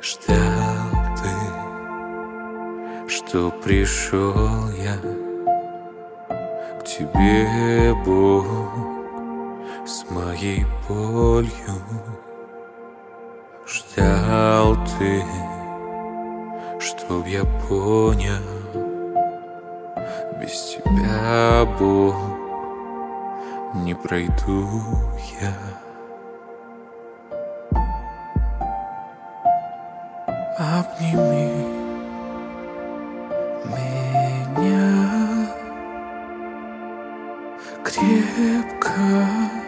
Ждал ты, что пришел я к тебе, Бог, с моей болью. Ждал ты, чтоб я понял, без тебя, Бог, не пройду я. Обними меня крепко,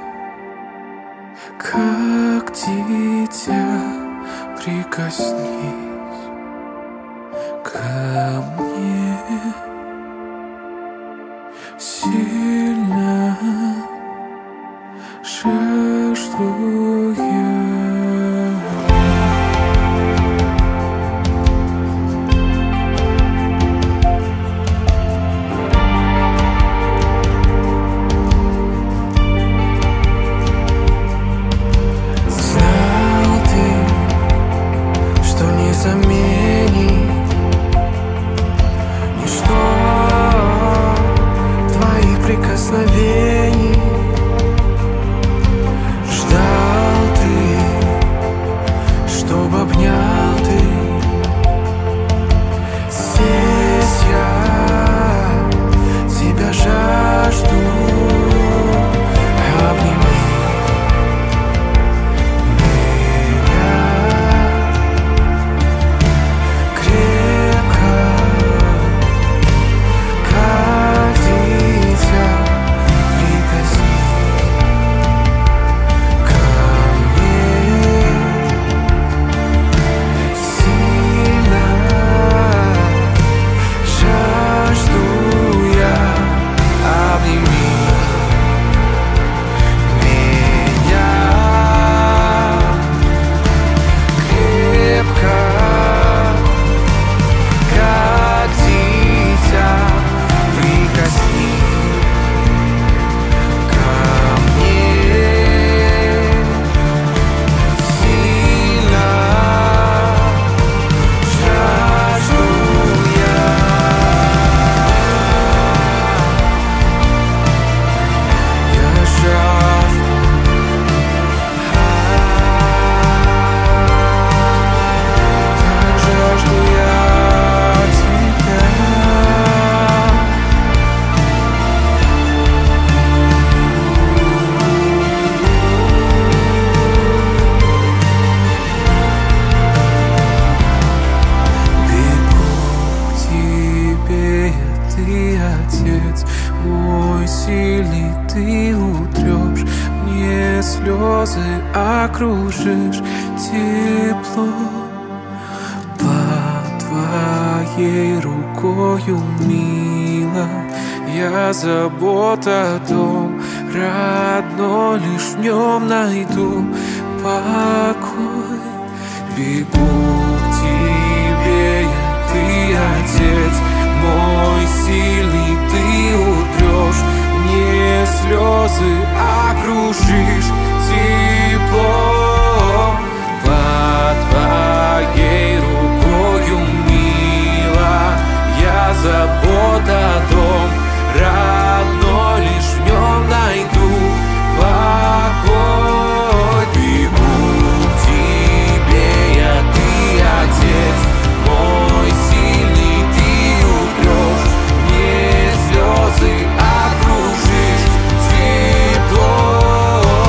как дитя, прикоснись ко мне сильно, жажду я. Заменить ничто твоих прикосновений. Ждал ты, чтоб обнял ты. Здесь я тебя жажду. Обними мой сильный, ты утрешь мне слезы, окружишь тепло. Под твоей рукою, мила, я забота, дом родной, лишь в нем найду покой. Бегу к тебе, ты отец мой сильный, ты утрешь мне слезы, окружишь тепло. Под твоей рукою, мила, я забота, дом родной, лишь в нем найду покой. Бегу к тебе, ты отец мой сильный, ты утрешь мне слезы, окружишь тепло.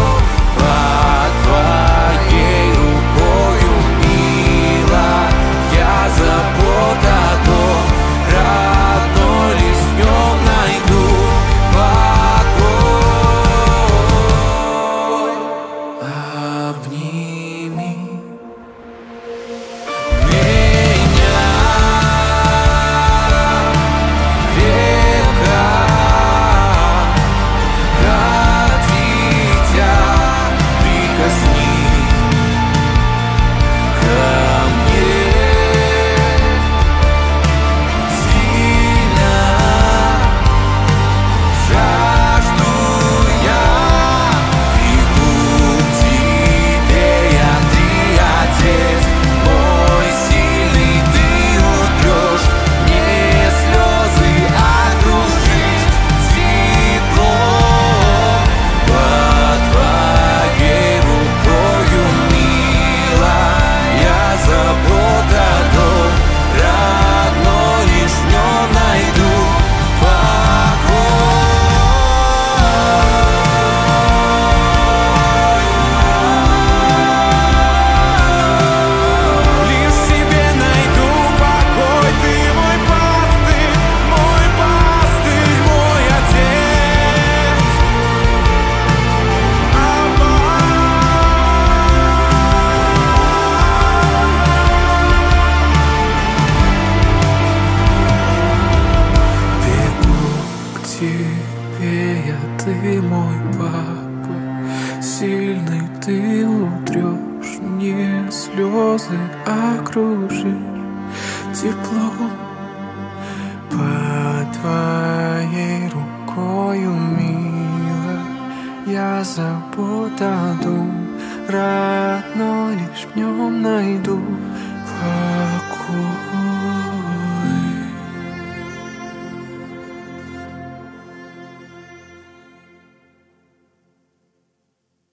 мой папа, сильный ты утрешь, мне слезы окружишь теплом. Под твоей рукою, мила, я забота дом родной, лишь в нем найду покой.